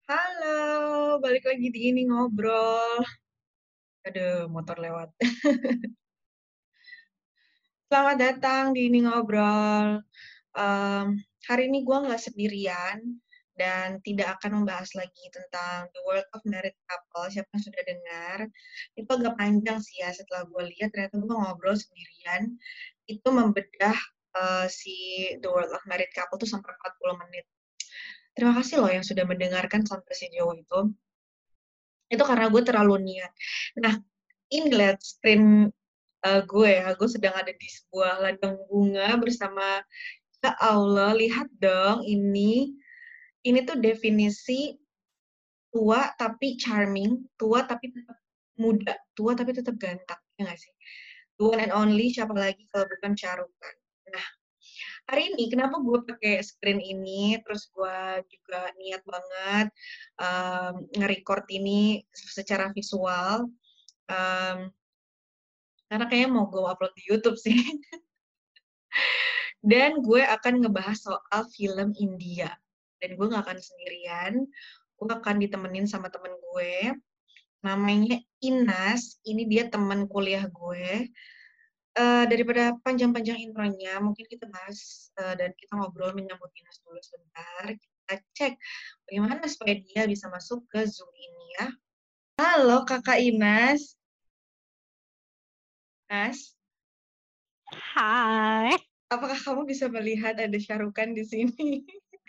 Halo, balik lagi di Ini Ngobrol. Aduh, motor lewat. Selamat datang di Ini Ngobrol. Em, Hari ini gue nggak sendirian dan tidak akan membahas lagi tentang The World of Married Couple. Siapa yang sudah dengar? Itu agak panjang sih ya. Setelah gue lihat, ternyata gue ngobrol sendirian. Itu membedah si The World of Married Couple tuh sampai 40 menit. Terima kasih loh yang sudah mendengarkan sampai sejauh itu. Itu karena gue terlalu niat. Nah, ini lihat screen gue sedang ada di sebuah ladang bunga bersama, ya Allah, lihat dong ini tuh definisi tua tapi charming, tua tapi tetap muda, tua tapi tetap ganteng, ya nggak sih? The one and only, siapa lagi kalau bukan Shah Rukh Khan. Nah, hari ini kenapa gue pakai screen ini, terus gue juga niat banget nge-record ini secara visual, um, karena kayaknya mau gue upload di YouTube sih. Dan gue akan ngebahas soal film India. Dan gue gak akan sendirian, gue akan ditemenin sama temen gue, namanya Inas. Ini dia teman kuliah gue. Daripada panjang-panjang intronya, mungkin kita bahas dan kita ngobrol menyambut Inas dulu sebentar. Kita cek bagaimana supaya dia bisa masuk ke Zoom ini ya. Halo Kakak Inas. Nas, Hai. apakah kamu bisa melihat ada Shah Rukh Khan di sini?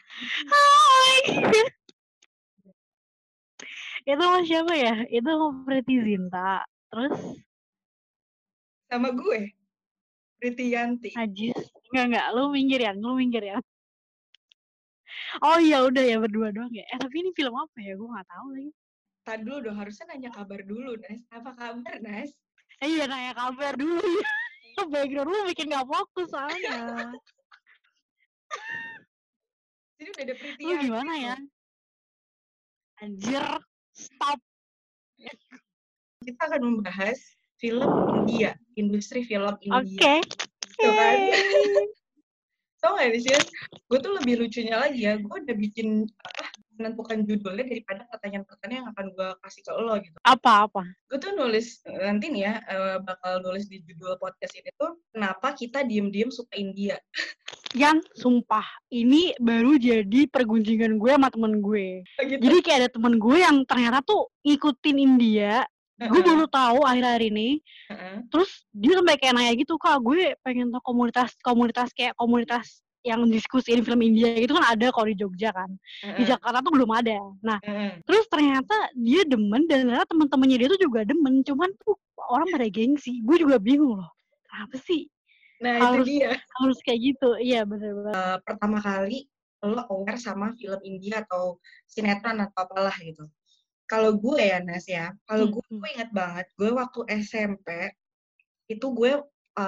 Hai. Itu sama siapa ya? Itu sama Priti Zinta. Terus Sama gue, Priti Yanti. Najis. Enggak. Lu minggir ya. Oh iya udah ya berdua doang ya. Tapi ini film apa ya? Gue gak tahu lagi. Tadi dulu dong, harusnya nanya kabar dulu, Nas. Apa kabar, Nas? Iya nanya kabar dulu ya. Background lu bikin gak fokus soalnya. Jadi udah ada Priti Lu Yanti gimana ya? loh. Anjir. Stop. Kita akan membahas film India, industri film India. Oke. Tuh kan? Tau gak di sini? Gue tuh lebih lucunya lagi ya, gue udah bikin menentukan judulnya daripada pertanyaan-pertanyaan yang akan gue kasih ke lo gitu. Apa? Gue tuh nulis, nanti nih ya, bakal nulis di judul podcast ini tuh, kenapa kita diem-diem suka India. Yang sumpah ini baru jadi pergunjingan gue sama temen gue. Gitu. Jadi kayak ada temen gue yang ternyata tuh ngikutin India. Gue baru tahu akhir-akhir ini. Terus dia sampai kayak nanya gitu, Kak, gue pengen tahu komunitas yang diskusiin film India gitu kan ada kalau di Jogja kan. Di Jakarta tuh belum ada. Nah, terus ternyata dia demen dan ternyata temen-temennya dia tuh juga demen. Cuman tuh orang pada gengsi. Gue juga bingung loh. Kenapa sih? Nah, harus itu dia. harus kayak gitu. Iya benar. Pertama kali lo aware sama film India atau sinetron atau apalah gitu. Kalau gue ya, Nas ya, kalau gue inget banget, gue waktu SMP itu gue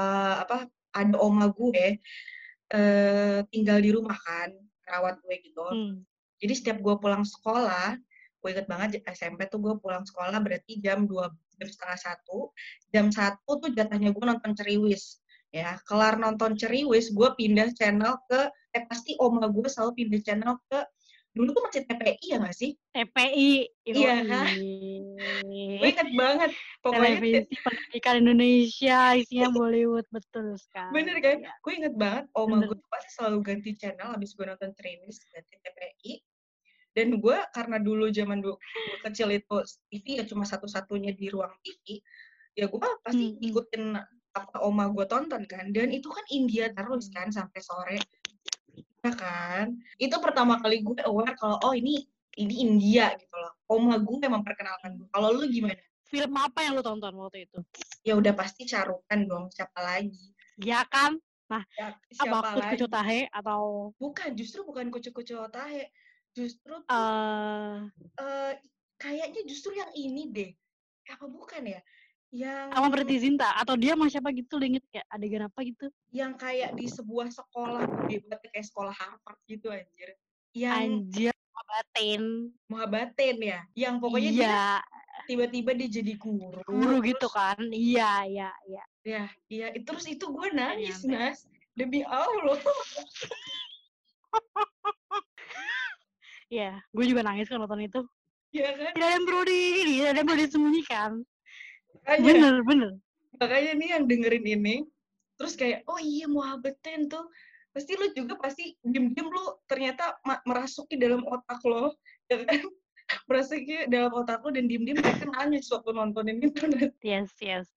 ada oma gue tinggal di rumah kan, rawat gue gitu. Jadi setiap gue pulang sekolah, gue inget banget SMP tuh gue pulang sekolah berarti jam 1:30. Jam 1 tuh jatahnya gue nonton Ceriwis. Ya, kelar nonton Ceriwis, gue pindah channel ke, pasti oma gue selalu pindah channel ke, dulu tuh masih TPI ya nggak sih? TPI. Iya kan? Gue inget banget. Pokoknya Televisi Pendidikan Indonesia isinya Bollywood, betul sekali. bener kan? Ya. Gue inget banget, oma Bener. gue pasti selalu ganti channel habis gue nonton Ceriwis, ganti TPI. Dan gue karena dulu zaman gue kecil itu TV ya cuma satu-satunya di ruang TV, ya gue pasti ikutin apa oma gue tonton kan. Dan itu kan India terus kan sampai sore. Ya kan? Itu pertama kali gue aware kalau oh ini India gitu loh. Oma gue memang memperkenalkan gue. Kalau lu gimana? Film apa yang lu tonton waktu itu? Ya udah pasti Shah Rukh Khan dong, siapa lagi? Ya kan? Nah, ya, apa siapa Kucu lagi? Tahe atau Bukan, justru bukan Kucu Tahe. Justru tuh kayaknya justru yang ini deh. Apa bukan ya? Yang sama Priti Zinta atau dia sama siapa gitu, lu inget kayak adegan apa gitu? Yang kayak di sebuah sekolah gede banget kayak sekolah Harvard gitu anjir. Yang Anjir, Muhabbatin ya. Yang pokoknya dia tiba-tiba dia jadi guru gitu kan. Iya. Ya, terus itu gue nangis, Nas. Demi Allah. Iya, gue juga nangis kalau nonton itu. Iya kan? Tidak ada yang perlu tidak ada yang perlu disembunyikan. Makanya, Bener. makanya nih yang dengerin ini, terus kayak, oh iya Muhabbetin tuh, pasti lu juga pasti diem-diem lu ternyata merasuki dalam otak lo, ya kan? Merasuki dalam otak lo dan diem-diem mereka nangis waktu nontonin itu. Yes.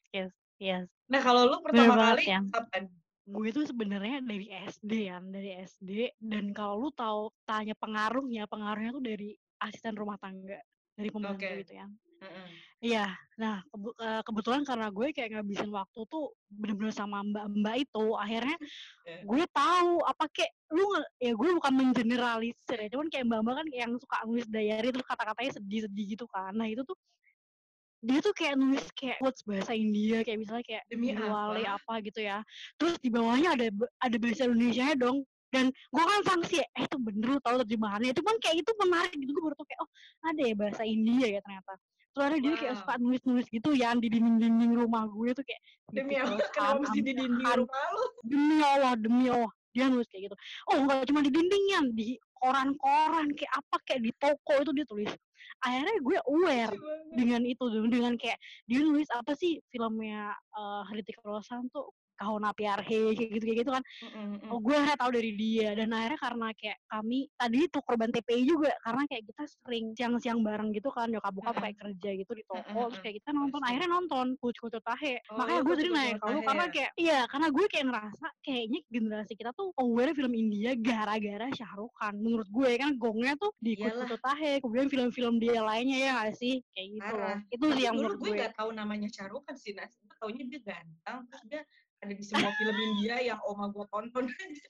Nah kalau lu Bener pertama banget kali ya. kapan? Gue tuh sebenarnya dari SD ya, dan kalau lu tahu tanya pengaruhnya tuh dari asisten rumah tangga, dari pembantu Oke. gitu ya. Heeh. Iya, nah kebetulan karena gue kayak ngabisin waktu tuh bener-bener sama mbak-mbak itu, akhirnya Ya. gue tahu apa kayak ya gue bukan mengeneralisir ya, cuman kayak mbak-mbak kan yang suka nulis diary terus kata-katanya sedih-sedih gitu kan. Nah itu tuh dia tuh kayak nulis kayak quotes bahasa India kayak misalnya kayak Demi diwale apa? apa gitu ya. Terus di bawahnya ada bahasa Indonesianya dong. Dan gue kan sanksi ya, itu bener lu tahu terjemahannya. Cuman kayak itu menarik gitu, gue baru tau kayak, oh ada ya bahasa India ya ternyata. Terus ada dia kayak suka Wow. nulis-nulis gitu ya di dinding-dinding rumah gue tuh kayak Demi Hrithik apa? Roshan, Kenapa mesti di Amir dinding Khan, rumah lu? demi Allah dia nulis kayak gitu. Oh enggak cuma di dindingnya, di koran-koran kayak apa kayak di toko itu dia tulis. Akhirnya gue aware Lucu banget. dengan itu, dengan kayak dia nulis apa sih filmnya Hrithik Roshan tuh Kahona Pyar Hai kayak gitu kan. Oh gue akhirnya tahu dari dia, dan akhirnya karena kayak kami tadi itu korban TPI juga karena kayak kita sering siang-siang bareng gitu kan, nyokap bokap kayak kerja gitu di toko, terus kayak kita Pasti. akhirnya nonton Kucu Tahe. Oh Makanya iya, gue Kucu tadi Kucu nanya ke lu Tahe karena ya. kayak iya, karena gue kayak ngerasa kayaknya generasi kita tuh aware film India gara-gara Shah Rukh Khan. Menurut gue kan gongnya tuh di Kucu Iyalah, Tahe, kemudian film-film dia lainnya ya nggak sih, kayak gitu loh. parah. Itu sih Tapi yang dulu menurut gue gue. nggak tahu namanya Shah Rukh Khan sih, Nas. Gue taunya dia ganteng, terus dia ada di semua film India yang oma gue tonton.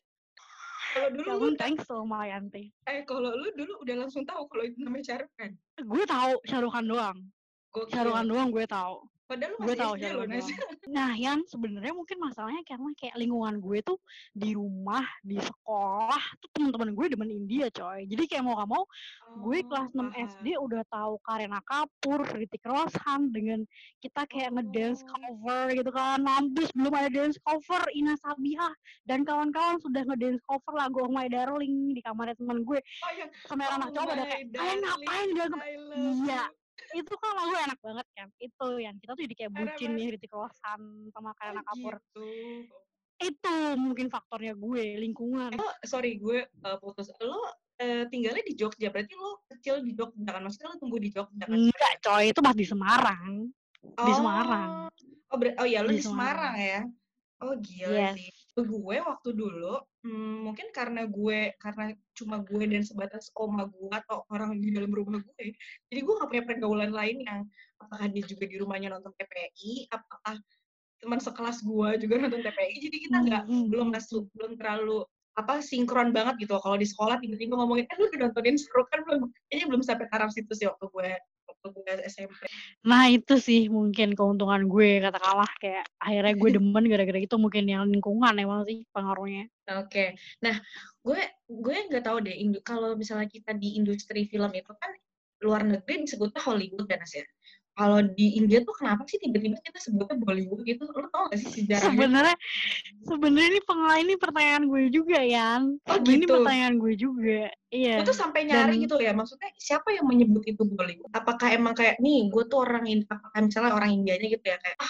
Kalau dulu lu Kamu thanks so Mayanti. kalau lu dulu udah langsung tahu kalau itu namanya Shah Rukh Khan. Gue tahu Shah Rukh Khan doang. Shah Rukh Gokil. Khan doang gue tahu. Padahal lu Gue masih tahu SD loh, Syarukan Nas. doang. Nah, yang sebenarnya mungkin masalahnya karena kayak lingkungan gue tuh di rumah, di sekolah tuh teman-teman gue demen India, coy. Jadi kayak mau gak mau gue Oh, kelas 6 SD paham. udah tahu Kareena Kapoor, Hrithik Roshan dengan kita kayak ngedance Oh, cover gitu kan. Mampus belum ada dance cover Ina Sabiha dan kawan-kawan sudah ngedance cover lagu Oh My Darling di kamarnya teman gue. oh yang Kamera anak Oh cowok pada My kayak kalian ngapain Darling, dia I love iya you. itu kan lagu enak banget kan, itu yang kita tuh jadi kayak Parah bucin banget. nih Hrithik Roshan sama Oh Kareena Kapoor. gitu. Itu mungkin faktornya gue, lingkungan. Oh, sorry gue putus. Lo tinggalnya di Jogja, berarti lo kecil di Jogja kan? Maksudnya lo tumbuh di Jogja kan Enggak sebenarnya? coy, itu pas di Semarang. Di Semarang. Oh, oh ya lo Di di Semarang Semarang. ya? Oh gila Yes. sih. Gue waktu dulu, mungkin karena cuma gue dan sebatas oma gue atau orang di dalam rumah gue, jadi gue gak punya pergaulan lain yang apakah dia juga di rumahnya nonton TPI, apakah teman sekelas gue juga nonton TPI, jadi kita belum terlalu sinkron banget gitu. Kalau di sekolah tiba-tiba ngomongin, lu udah nontonin seru kan belum? Kayaknya belum sampai taraf situ sih waktu gue SMP. Nah itu sih mungkin keuntungan gue katakanlah kayak akhirnya gue demen gara-gara itu mungkin yang lingkungan emang sih pengaruhnya. Oke. Nah, gue nggak tahu deh kalau misalnya kita di industri film itu kan luar negeri disebutnya Hollywood kan, Nas ya. Kalau di India tuh kenapa sih tiba-tiba kita sebutnya Bollywood gitu? Lo tau gak sih sejarahnya? Sebenarnya ini pertanyaan gue juga ya. Oh Sebenarnya ini gitu. pertanyaan gue juga. Gue Iya. tuh sampai nyari Dan gitu ya, maksudnya siapa yang menyebut itu Bollywood? Apakah emang kayak, nih gue tuh apakah misalnya orang Indianya gitu ya, kayak,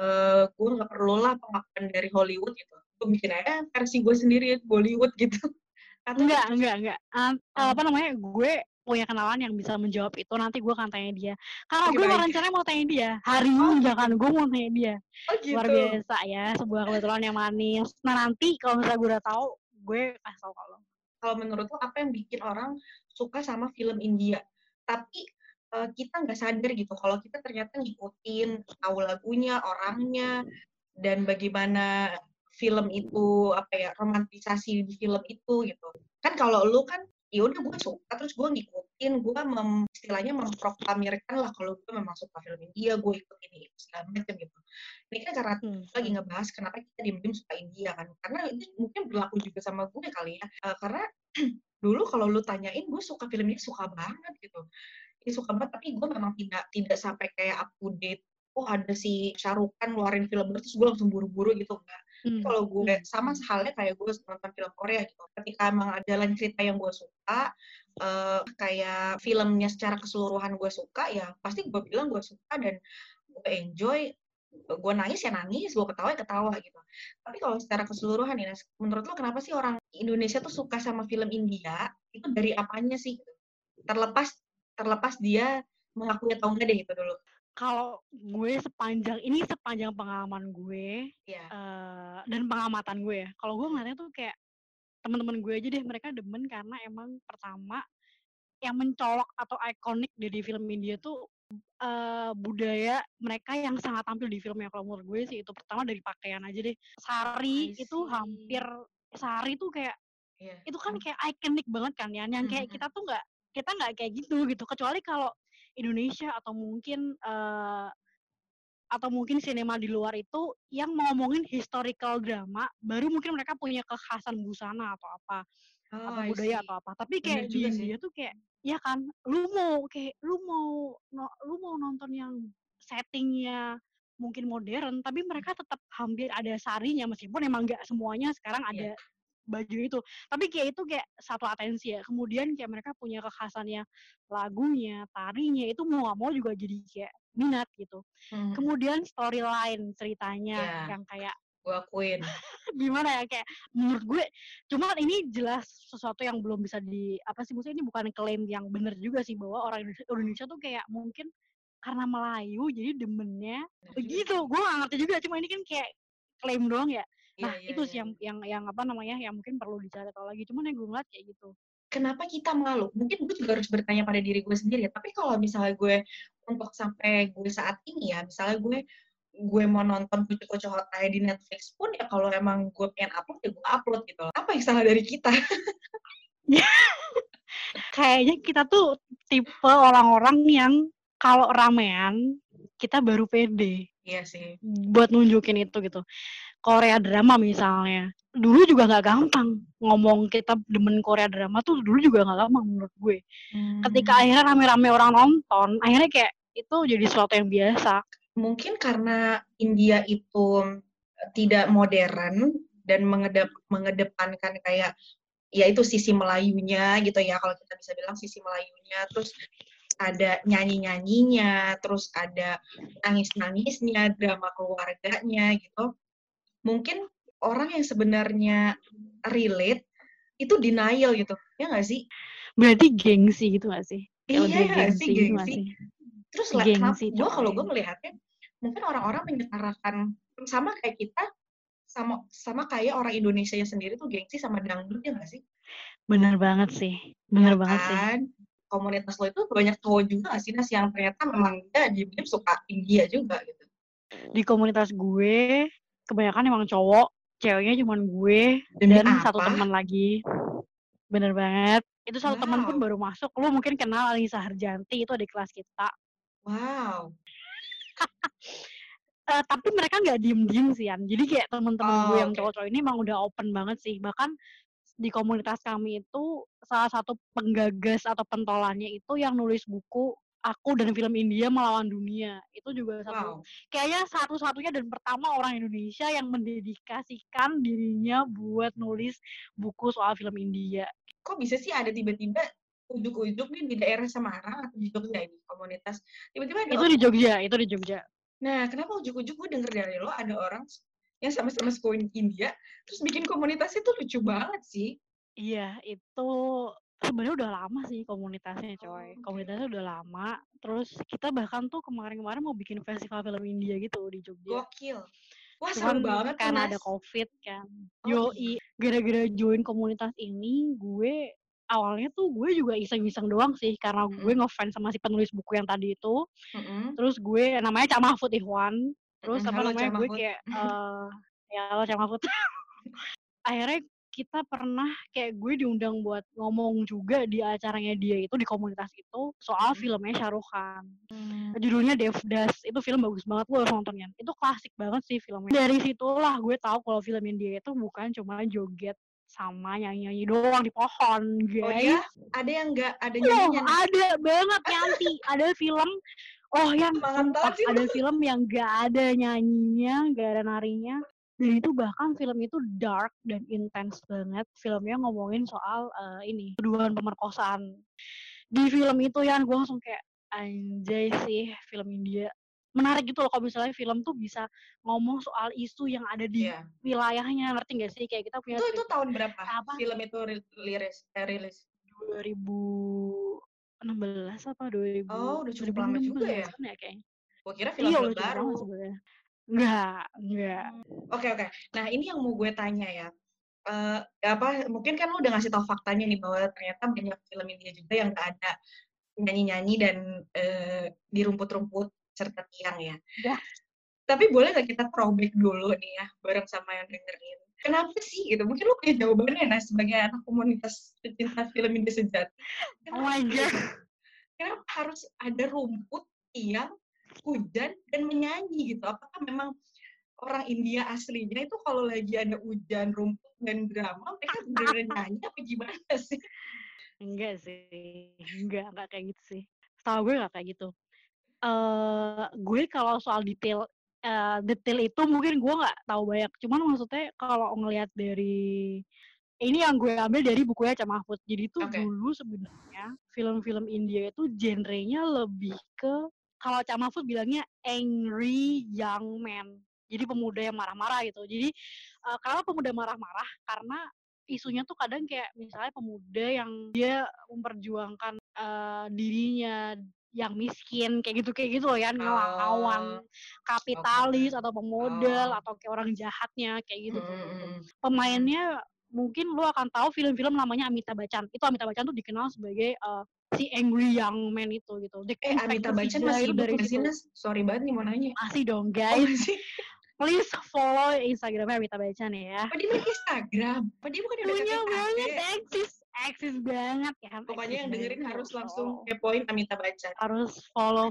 gue nggak perlu lah pengakuan dari Hollywood gitu. Gue bikin aja versi gue sendiri, Bollywood gitu. Atau enggak. oh, Apa namanya? Gue punya kenalan yang bisa menjawab itu, nanti gue akan tanya dia. Karena oke gue baik. rencananya mau tanya dia. Hari Oh ini bahkan gitu. gue mau tanya dia. Oh Luar gitu. biasa ya, sebuah kebetulan yang manis. Nah nanti kalau misalnya gue udah tahu, gue kasih tau kalau. Kalau menurut lo apa yang bikin orang suka sama film India? Tapi kita nggak sadar gitu kalau kita ternyata ngikutin, tahu lagunya, orangnya, dan bagaimana film itu romantisasi di film itu gitu. Kan kalau lu kan ya udah gue suka terus gue ngikutin, gue istilahnya memproklamirkan lah kalau gue memang suka film India, gue ikutin itu segala macam gitu. Ini kan karena lagi ngebahas kenapa kita diem-diem suka India kan, karena itu mungkin berlaku juga sama gue kali ya. Karena dulu kalau lu tanyain gue suka film ini suka banget gitu. Ini suka banget tapi gue memang tidak sampai kayak up to date. Oh ada si Shah Rukh Khan ngeluarin film baru terus gue langsung buru-buru gitu enggak. Kalau gue sama halnya kayak gue nonton film Korea gitu. Ketika emang ada jalan cerita yang gue suka, kayak filmnya secara keseluruhan gue suka, ya pasti gue bilang gue suka dan gue enjoy. Gue nangis ya nangis, gue ketawa ya ketawa gitu. Tapi kalau secara keseluruhan ya, menurut lo kenapa sih orang Indonesia tuh suka sama film India? Itu dari apanya sih? Terlepas dia mengakui atau enggak deh itu dulu. Kalau gue sepanjang pengalaman gue dan pengamatan gue ya, kalau gue ngeliatnya tuh kayak teman-teman gue aja deh, mereka demen karena emang pertama yang mencolok atau ikonik dari film India tuh budaya mereka yang sangat tampil di filmnya. Kalau menurut gue sih itu pertama dari pakaian aja deh. Sari tuh kayak itu kan kayak ikonik banget kan ya, yang kayak kita nggak kayak gitu kecuali kalau Indonesia atau mungkin sinema di luar itu yang ngomongin historical drama, baru mungkin mereka punya kekhasan busana atau apa atau budaya atau apa. Tapi kayak di India tuh kayak ya kan, lu mau nonton yang settingnya mungkin modern, tapi mereka tetap hampir ada sarinya, meskipun emang nggak semuanya sekarang ada baju itu, tapi kayak itu kayak satu atensi ya. Kemudian kayak mereka punya kekhasannya, lagunya, tarinya, itu mau nggak mau juga jadi kayak minat gitu. Kemudian storyline ceritanya yang kayak gue akuin gimana ya, kayak menurut gue cuman ini jelas sesuatu yang belum bisa maksudnya ini bukan klaim yang benar juga sih, bahwa orang Indonesia tuh kayak mungkin karena Melayu jadi demennya begitu. Gue gak ngerti juga, cuma ini kan kayak klaim doang ya. Nah itu sih yang apa namanya, yang mungkin perlu dicari tahu lagi, cuman yang gue ngeliat kayak gitu. Kenapa kita malu? Mungkin gue juga harus bertanya pada diri gue sendiri ya. Tapi kalau misalnya gue untuk sampai gue saat ini ya, misalnya gue mau nonton Kucu-Kucu Hotai di Netflix pun ya, kalau emang gue pengen upload ya gue upload gitu loh. Apa yang salah dari kita? Kayaknya kita tuh tipe orang-orang yang kalau ramean kita baru pede. Iya sih. Buat nunjukin itu gitu. Korea drama misalnya, dulu juga nggak gampang ngomong kita demen Korea drama tuh, dulu juga nggak gampang menurut gue. Ketika akhirnya rame-rame orang nonton, akhirnya kayak itu jadi sesuatu yang biasa. Mungkin karena India itu tidak modern dan mengedepankan kayak ya itu sisi Melayunya gitu ya, kalau kita bisa bilang sisi Melayunya, terus ada nyanyi-nyanyinya, terus ada nangis-nangisnya, drama keluarganya gitu. Mungkin orang yang sebenarnya relate itu denial gitu, ya nggak sih? Berarti gengsi gitu nggak sih? Iya gengsi. Gitu gak sih? Terus kalau gue melihatnya, mungkin orang-orang menyetarakan sama kayak kita, sama kayak orang Indonesia sendiri tuh gengsi sama dangdut, ya nggak sih? Bener banget sih. Komunitas lo itu banyak cowok juga sih, Nas, yang ternyata memang dia diam-diam suka India juga gitu. Di komunitas gue kebanyakan emang cowok, ceweknya cuma gue dan satu teman lagi. Bener banget. Itu satu teman pun baru masuk. Lu mungkin kenal Alisa Harjanti, itu di kelas kita. Wow. Tapi mereka nggak diem-diem sih, Yan. Jadi kayak teman-teman gue yang cowok-cowok ini emang udah open banget sih. Bahkan di komunitas kami itu salah satu penggagas atau pentolannya itu yang nulis buku Aku dan Film India Melawan Dunia. Itu juga kayaknya satu-satunya dan pertama orang Indonesia yang mendedikasikan dirinya buat nulis buku soal film India. Kok bisa sih ada tiba-tiba ujuk-ujuk nih di daerah Semarang atau di Jogja ini komunitas? Tiba-tiba ada itu di Jogja. Nah, kenapa ujuk-ujuk gue denger dari lo ada orang yang sama-sama suka India terus bikin komunitas itu, lucu banget sih. Iya, itu sebenarnya udah lama sih komunitasnya, coy. Komunitasnya udah lama. Terus kita bahkan tuh kemarin-kemarin mau bikin festival film India gitu di Jogja. Gokil. Wah, cuman seru banget karena ada COVID kan. Gara-gara join komunitas ini, gue awalnya tuh gue juga iseng-iseng doang sih, karena gue ngefans sama si penulis buku yang tadi itu. Terus gue namanya Cak Mahfud Ikhwan. Terus gue kayak ya halo Cak Mahfud. Akhirnya kita pernah kayak gue diundang buat ngomong juga di acaranya dia itu, di komunitas itu, soal filmnya Shah Rukh Khan. Judulnya Devdas. Itu film bagus banget, lo harus nontonnya. Itu klasik banget sih filmnya. Dari situlah gue tahu kalau filmnya dia itu bukan cuma joget sama nyanyi-nyanyi doang di pohon, guys. Oh dia ada yang nggak ada nyanyinya? Ada banget, Yanti. Ada film yang sumpah, ada film yang nggak ada nyanyinya, nggak ada narinya. Dan itu bahkan film itu dark dan intense banget. Filmnya ngomongin soal ini tuduhan pemerkosaan. Di film itu ya gue langsung kayak anjay sih film India. Menarik gitu loh kalau misalnya film tuh bisa ngomong soal isu yang ada di wilayahnya, ngerti gak sih? Kayak kita punya Itu tahun berapa apa? film itu rilis? 2016 apa 2000? Oh, udah cukup lama juga ya? 2016 ya kayaknya. Gue kira Iya film-film udah cukup baru. lama sebenarnya. Enggak. Oke. Nah, ini yang mau gue tanya ya. Mungkin kan lo udah ngasih tau faktanya nih bahwa ternyata banyak film India juga yang gak ada nyanyi-nyanyi dan di rumput-rumput serta tiang ya. Tapi boleh gak kita throwback dulu nih ya, bareng sama yang dengerin. Kenapa sih gitu? Mungkin lo punya jawabannya, nah, sebagai anak komunitas pecinta film India sejati. Oh my God. Kenapa harus ada rumput, tiang, hujan, dan menyanyi gitu? Apakah memang orang India aslinya itu kalau lagi ada hujan, rumput, dan drama, mereka bener-bener nyanyi apa gimana sih? Enggak sih, enggak kayak gitu sih. Setahu gue enggak kayak gitu. Gue kalau soal detail itu mungkin gue nggak tahu banyak. Cuman maksudnya kalau ngelihat dari ini yang gue ambil dari bukunya Cak Mahfud. Jadi tuh dulu sebenarnya film-film India itu genrenya lebih ke kalau Cak Mahfud bilangnya angry young man. Jadi pemuda yang marah-marah gitu. Jadi kenapa pemuda marah-marah? Karena isunya tuh kadang kayak misalnya pemuda yang dia memperjuangkan dirinya yang miskin kayak gitu loh ya, ngelawan kapitalis atau pemodal atau kayak orang jahatnya kayak gitu. Pemainnya mungkin lo akan tahu film-film namanya Amitabh Bachchan. Itu Amitabh Bachchan tuh dikenal sebagai si angry young man itu gitu. Amitabh Bachchan masih hidup nggak sih, Nas? Sorry banget nih mau nanya. Masih dong, guys. Please follow Instagramnya Amitabh Bachchan ya. Oh, dia punya Instagram? Oh, dia bukan ada punya banget, eksis banget ya. Pokoknya yang dengerin harus langsung kepoin Amitabh Bachchan. Harus follow.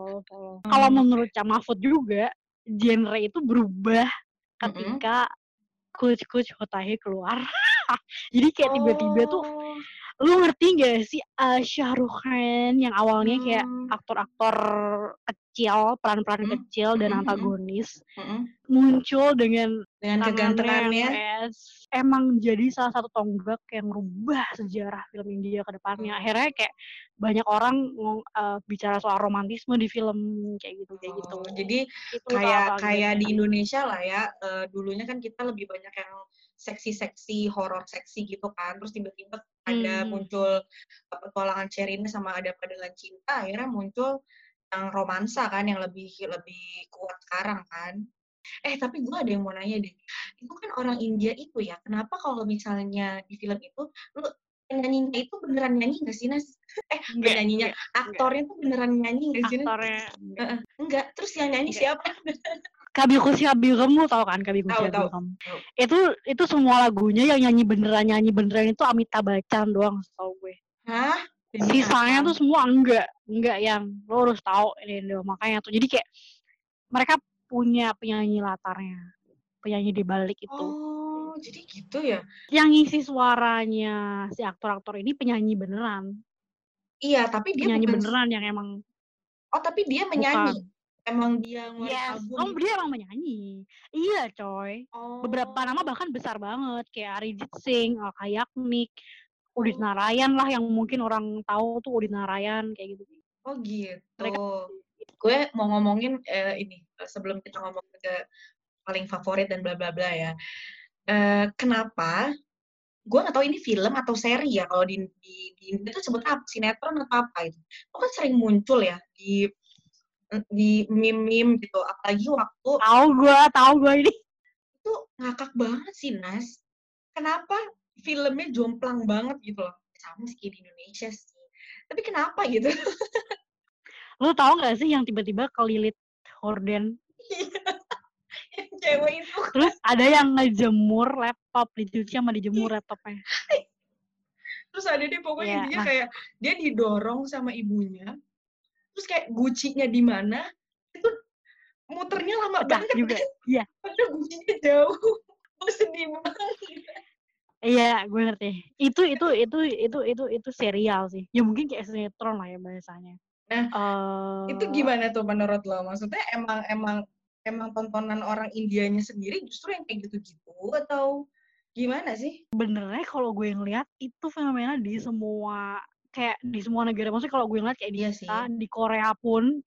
Kalau menurut Cak Mahfud juga, genre itu berubah ketika Kuch Hotahe keluar. Jadi kayak tiba-tiba tuh, lu ngerti gak sih Shah Rukh Khan yang awalnya kayak aktor-aktor kecil, peran-peran kecil dan antagonis, muncul dengan kegantengannya, emang jadi salah satu tonggak yang merubah sejarah film India ke depannya. Akhirnya kayak banyak orang bicara soal romantisme di film kayak gitu. Jadi itu kayak di Indonesia lah ya, dulunya kan kita lebih banyak yang seksi horor seksi gitu kan, terus tiba-tiba ada muncul petualangan Sherina sama Ada Apa Dengan Cinta, akhirnya muncul yang romansa kan yang lebih kuat sekarang kan. Tapi gue ada yang mau nanya deh, itu kan orang India itu ya, kenapa kalau misalnya di film itu lu penyanyinya itu beneran nyanyi nggak sih, Nas? Penyanyinya, aktornya tuh beneran nyanyi nggak sih, Nas? Aktornya enggak. Terus yang nyanyi siapa? Kabir Kusi Abirem, lu tau kan Kabir Kusi Abirem? Itu semua lagunya yang nyanyi beneran itu Amitabh Bachchan doang, tau gue. Hah? Sisanya tuh semua enggak yang lo harus tahu ini doang. Makanya tuh jadi kayak mereka punya penyanyi latarnya, penyanyi di balik itu. Oh, jadi gitu ya? Yang ngisi suaranya si aktor-aktor ini penyanyi beneran. Iya, tapi dia penyanyi beneran yang emang. Oh, tapi dia menyanyi. Emang dia ngeluarin album. Dia emang menyanyi. Iya, coy. Beberapa nama bahkan besar banget kayak Arijit Singh, kayak Nick, Udit Narayan lah yang mungkin orang tahu tuh Udit Narayan kayak gitu. Oh gitu. Gue mau ngomongin ini sebelum kita ngomong ke paling favorit dan bla bla bla ya. Kenapa? Gue nggak tahu ini film atau seri ya, kalau di itu sebut apa, sinetron atau apa itu. Itu kan sering muncul ya di meme gitu, apalagi waktu tahu gue ini. Itu ngakak banget sih, Nas. Kenapa filmnya jomplang banget gitu loh. Sama sih kayak di Indonesia sih. Tapi kenapa gitu? Lu tahu nggak sih yang tiba-tiba kelilit horden? Yang cewek itu. Terus ada yang ngejemur laptop, dicuci sama dijemur laptopnya. Terus ada deh pokoknya intinya kayak dia didorong sama ibunya. Terus kayak gucinya di mana? Itu muternya lama banget juga. Iya. Padahal gucinya jauh. Gue sedih banget. Iya, gue ngerti. Itu serial sih. Ya mungkin kayak sinetron lah ya bahasanya. Nah, itu gimana tuh menurut lo? Maksudnya emang emang tontonan orang Indianya sendiri justru yang kayak gitu-gitu atau gimana sih? Sebenarnya kalau gue ngeliat itu fenomena di semua kayak di semua negara. Maksudnya kalau gue ngeliat kayak di Iya kita, sih. di Korea pun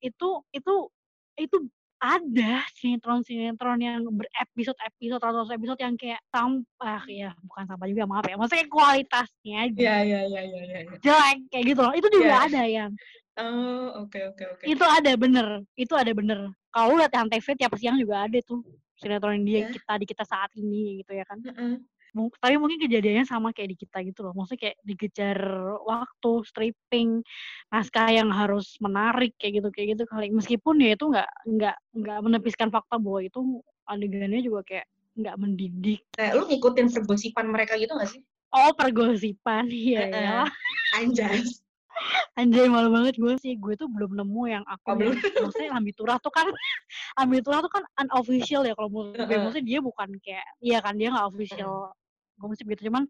itu ada sinetron-sinetron yang berepisode-episode atau episode yang kayak sampah ya, bukan sampah juga maaf ya. Maksudnya kualitasnya Iya, iya, iya, iya, iya. jelek kayak gitu loh. Itu juga Iya. ada yang Oh, oke, oke, oke. itu ada bener. Itu ada bener. Kalau lihat Antv tiap siang juga ada tuh sinetron dia Ya. di kita saat ini gitu ya kan. Heeh. Tapi mungkin kejadiannya sama kayak di kita gitu loh. Maksudnya kayak dikejar waktu, stripping, naskah yang harus menarik kayak gitu kali. Meskipun ya itu nggak menepiskan fakta bahwa itu adegannya juga kayak nggak mendidik. Kayak lu ngikutin pergosipan mereka gitu gak sih? Oh, pergosipan. Iya Heeh. iyalah. Anjas. Anjay, malu banget gue sih. Gue tuh belum nemu yang Oh, akun belum. yang maksudnya Lambiturah tuh kan Lambiturah tuh kan unofficial ya kalau menurut gue. Heeh. Maksudnya dia bukan kayak iya kan dia nggak Heeh. official gosip gitu, cuman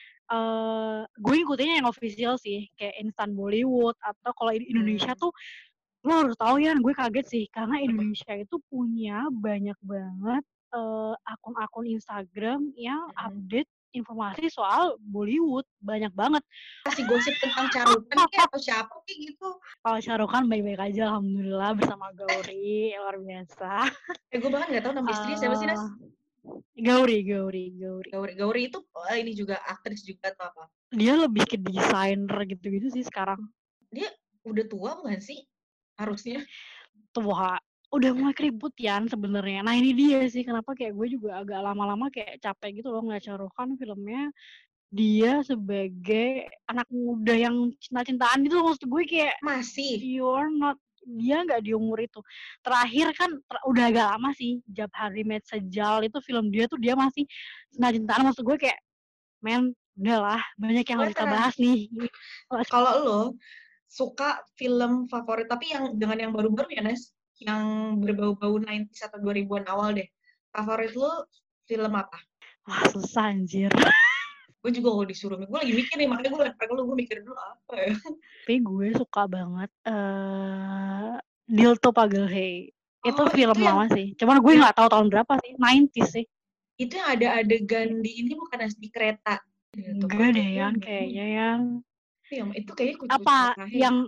gue ngikutinnya yang official sih kayak instan Bollywood atau kalau di Indonesia tuh lo harus tahu ya, gue kaget sih karena Apa? Indonesia itu punya banyak banget akun-akun Instagram yang update informasi soal Bollywood banyak banget. Kasih gosip tentang Carukan kayak atau siapa kayak gitu. Kalau Shah Rukh Khan baik-baik aja alhamdulillah bersama Gauri luar biasa. Gue bahkan nggak tahu nama istrinya siapa sih, Nas? Gauri. Gauri. Gauri itu ini juga aktris juga atau apa? Dia lebih ke desainer gitu-gitu sih sekarang. Dia udah tua bukan sih? Harusnya. Tua. Udah mulai keribut ya sebenarnya. Nah ini dia sih kenapa kayak gue juga agak lama-lama kayak capek gitu loh ngeliat Shah Rukh Khan filmnya. Dia sebagai anak muda yang cinta-cintaan gitu loh, maksud gue kayak Masih. you're not, dia nggak di umur itu. Terakhir kan udah agak lama sih Jabhari Met Sejal itu film dia tuh dia masih cinta-cintaan, maksud gue kayak men udahlah banyak yang harus kita bahas nih. Kalau lo suka film favorit tapi yang dengan yang baru-baru ya, Nes, yang berbau-bau 90s atau 2000-an awal deh, favorit lo film apa? Wah susah anjir. Gue juga kalau disuruh, gue lagi mikir nih, makanya gue liat gue mikir dulu apa ya. Tapi gue suka banget Dil to Pagal Hey. Itu film itu lama sih. Cuman gue nggak tahu tahun berapa sih. 90s sih. Itu yang ada adegan di ini bukan di kereta. Enggak deh yang kayaknya yang itu kayaknya kucu apa yang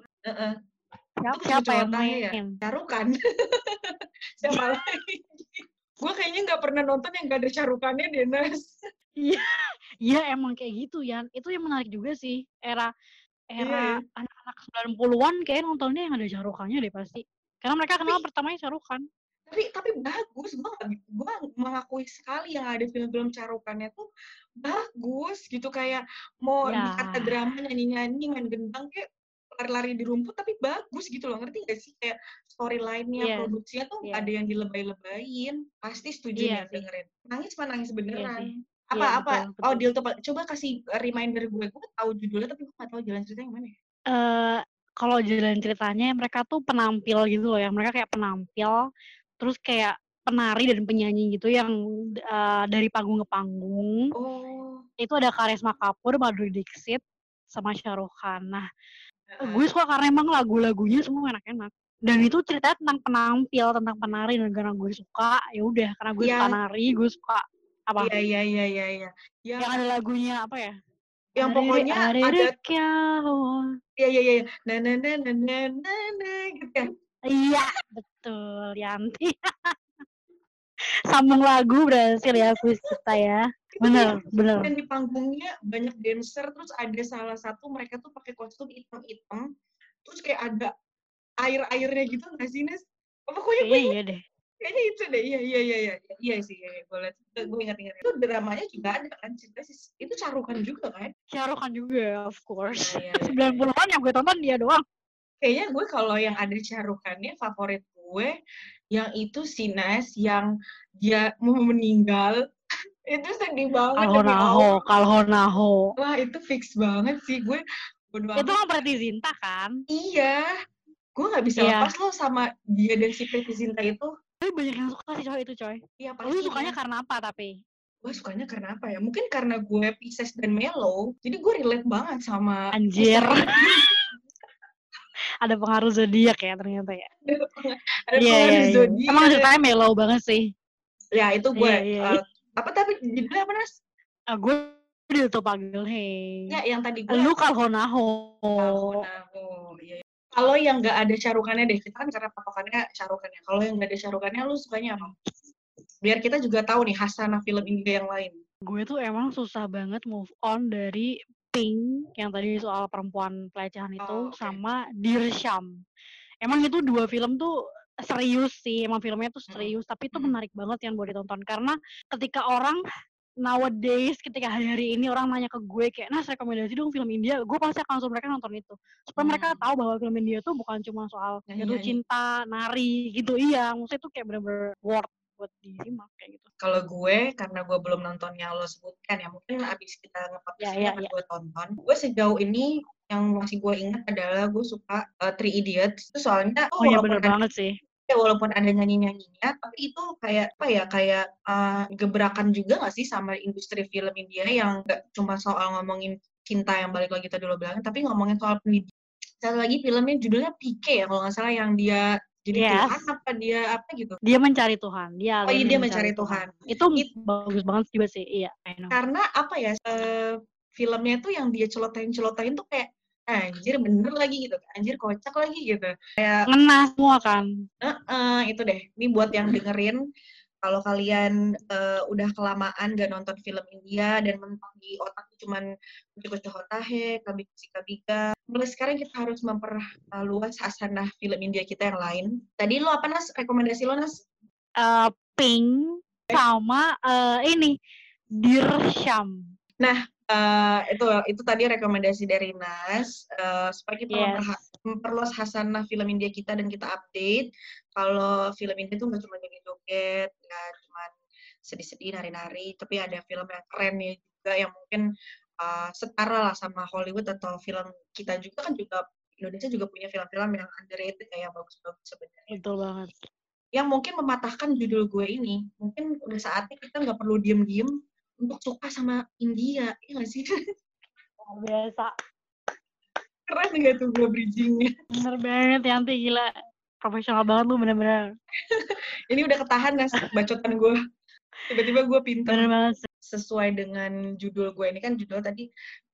siapa yang main? Carukan. Siapa lagi? Gue kayaknya nggak pernah nonton yang gak ada Carukannya deh, Nas. Iya emang kayak gitu ya. Itu yang menarik juga sih. Era anak-anak 90-an kayak nontonnya yang ada Shah Rukh Khan-nya deh pasti. Karena mereka kenal pertamanya Shah Rukh Khan. Tapi bagus, gue mengakui sekali yang ada film-film Carukannya tuh bagus gitu, kayak mau dikata drama nyanyi-nyanyi main gendang kayak lari-lari di rumput tapi bagus gitu loh, ngerti gak sih kayak storyline-nya, produksinya tuh gak ada yang dilebay-lebayin. Pasti setuju nih dengerin. Nangis beneran. Apa oh Dil tuh coba kasih reminder gue tahu judulnya tapi gue gak tahu jalan ceritanya yang mana ya. Kalau jalan ceritanya mereka tuh penampil gitu loh ya, mereka kayak penampil terus kayak penari dan penyanyi gitu yang dari panggung ke panggung. Itu ada Karisma Kapoor, Madhuri Dixit sama Shah Rukh Khan. Nah, gue suka karena emang lagu-lagunya semua enak-enak. Dan itu ceritanya tentang penampil, tentang penari, dan karena gue suka, ya udah karena gue suka nari, gue suka apa? Iya. Yang ada lagunya apa ya? Yang pokoknya ada iya. Na gitu ya. Iya, betul, Yanti. Sambung lagu berhasil ya kuis kita ya. Bener. Dan di panggungnya banyak dancer, terus ada salah satu mereka tuh pakai kostum hitam-hitam, terus kayak ada air-airnya gitu nggak sih, Nes? Pokoknya iya deh. Kayaknya itu deh, iya sih, gue ingat-ingat. Itu dramanya juga ada kan, cerita sih, itu Carukan juga kan? Carukan juga, of course. 90-an yang gue tonton dia doang. Kayaknya gue kalau yang ada Carukannya, favorit gue, yang itu si Nas, yang dia mau meninggal, itu sedih banget. Kalhonaho. Wah, itu fix banget sih, gue itu kan Preity Zinta kan? Iya, gue gak bisa lepas loh sama dia dan si Preity Zinta itu. Tapi banyak yang suka sih coy itu coy. Iya, pasti. Lu sukanya karena apa tapi? Gue sukanya karena apa ya? Mungkin karena gue Pisces dan Mellow, jadi gue relate banget sama anjir. Ada pengaruh zodiak ya ternyata ya. Ada Iya iya pengaruh iya. Emang zodiak. ceritanya mellow banget sih. Ya itu gue Iya iya iya. apa tapi judulnya apa Nas? Gue Deal to Panggil Hey. Ya yang tadi gue Lu apa? Kalhonaho. Kalhonaho. Iya. Kalau yang nggak ada Shahrukannya deh, kita kan karena patokannya Shahrukannya. Kalau yang nggak ada Shahrukannya, lu sukanya apa? Biar kita juga tahu nih hasanah film India yang lain. Gue tuh emang susah banget move on dari Pink yang tadi soal perempuan pelecehan itu sama Dear Sham. Emang itu dua film tuh serius sih, emang filmnya tuh serius, tapi itu menarik banget yang buat ditonton karena ketika orang nowadays ketika hari-hari ini orang nanya ke gue kayak Nas rekomendasi dong film India, gue pasti akan langsung mereka nonton itu supaya mereka tahu bahwa film India tuh bukan cuma soal jatuh cinta, nari gitu, iya maksudnya itu kayak bener-bener worth buat disimak kayak gitu. Kalau gue karena gue belum nonton yang lo sebutkan ya, mungkin abis kita nge-podcast ini akan gue tonton. Gue sejauh ini yang masih gue ingat adalah gue suka Three Idiots. Itu soalnya Bener banget sih. Walaupun ada nyanyi-nyanyinya, tapi itu kayak apa ya, kayak gebrakan juga nggak sih sama industri film India yang nggak cuma soal ngomongin cinta yang balik lagi tadi lo bilang, tapi ngomongin soal pendidikan. Satu lagi filmnya judulnya PK ya kalau nggak salah, yang dia jadi Tuhan apa dia apa gitu. Dia mencari Tuhan. Dia dia mencari Tuhan. Itu bagus banget juga sih, iya. Karena apa ya, filmnya tuh yang dia celotain tuh kayak anjir bener lagi gitu, anjir kocak lagi gitu. Kayak ngena semua kan. Itu deh. Ini buat yang dengerin, kalau kalian udah kelamaan gak nonton film India dan mentok di otak cuman Kuci-Kuci Hotahe, Kabika, mulai sekarang kita harus memperluas hasanah film India kita yang lain. Tadi lo apa Nas? Rekomendasi lo Nas? Pink sama ini Dear Sham. Nah, itu tadi rekomendasi dari Nas, supaya kita memperluas hasanah film India kita dan kita update kalau film India itu nggak cuma joget-joget, nggak cuma sedih-sedih nari-nari, tapi ada film yang keren ya juga yang mungkin setara lah sama Hollywood atau film kita juga kan, juga Indonesia juga punya film-film yang underrated kayak bagus-bagus sebenarnya. Betul banget. Yang mungkin mematahkan judul gue ini, mungkin udah saatnya kita nggak perlu diem-diem untuk suka sama India, iya nggak sih? Biasa. Keren nggak tuh gue bridgingnya? Bener banget, Yanti, gila. Profesional banget lu, bener-bener. Ini udah ketahan Nas, bacotan gue. Tiba-tiba gue pinter. Bener banget. Sesuai dengan judul gue ini kan, judul tadi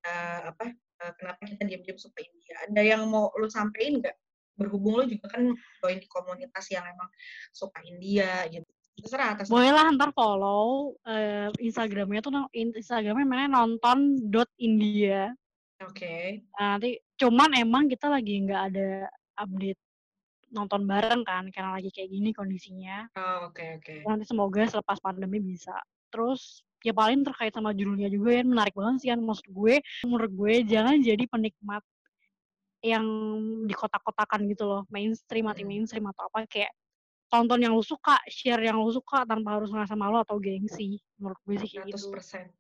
kenapa kita diam-diam suka India. Ada yang mau lu sampein nggak? Berhubung lu juga kan join di komunitas yang emang suka India gitu. Terserah. Boleh lah ntar follow Instagramnya tuh, Instagramnya namanya nonton.india. Oke. Nanti cuman emang kita lagi nggak ada update nonton bareng kan karena lagi kayak gini kondisinya. Oke. Nanti semoga selepas pandemi bisa. Terus ya paling terkait sama judulnya juga ya, menarik banget sih kan. Menurut gue jangan jadi penikmat yang di kotak-kotakan gitu loh, mainstream atau apa, kayak tonton yang lu suka, share yang lu suka tanpa harus ngerasa malu atau gengsi. Menurut gue sih kayak gitu. 100%.